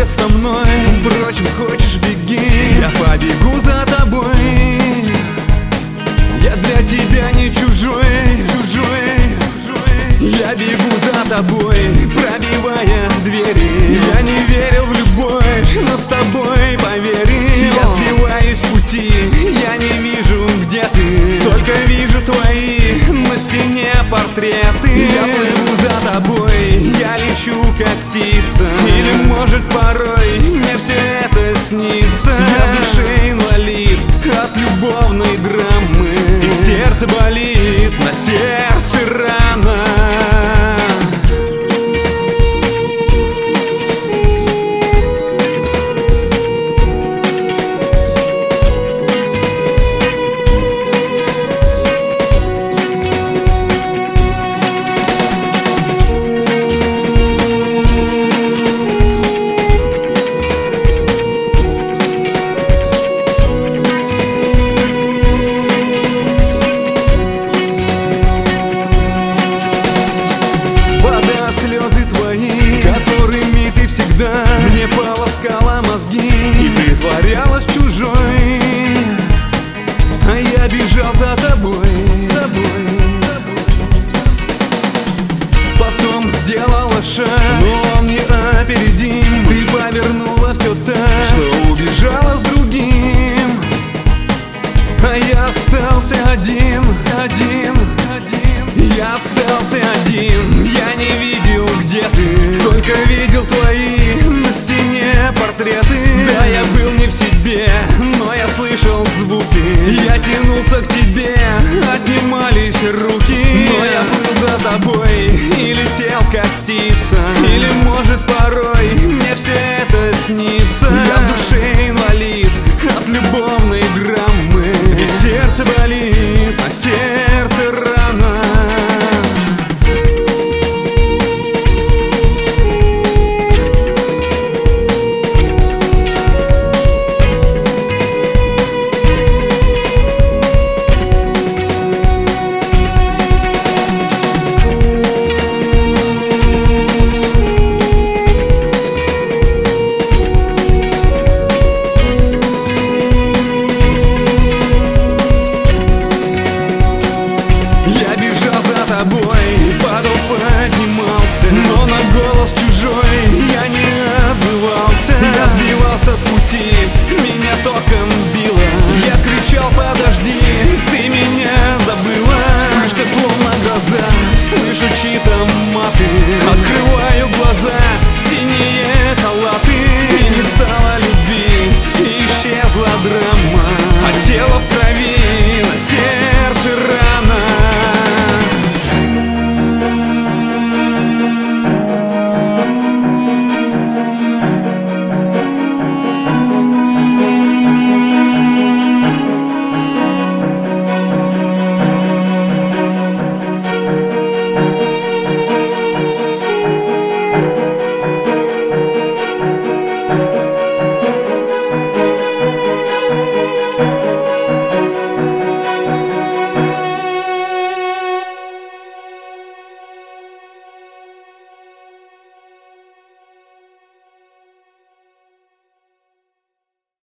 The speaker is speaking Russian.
тебе со мной. Впрочем, хочешь беги, я побегу за тобой. Я для тебя не чужой, чужой. Я бегу за тобой, пробивая двери. Я не верил в любовь, но с тобой поверил. Я сбиваюсь с пути, я не вижу, где ты, только вижу твои на стене портреты. Я плыву за тобой, я лечу как птица. Или может порой мне все это снится. Я в душе инвалид от любовной драмы, и сердце болит, на сердце рана. Которыми ты всегда мне полоскала мозги и притворялась чужой, а я бежал за тобой, Потом сделала шаг, но он не опередим. Ты повернула все так, что убежала с другим, а я остался один. Я остался один, я не видел, где ты, только видел твои на стене портреты. Да, я был не в себе, но я слышал звуки. Я тянулся к тебе, отнимались руки. Но я плыл за тобой и летел как птица.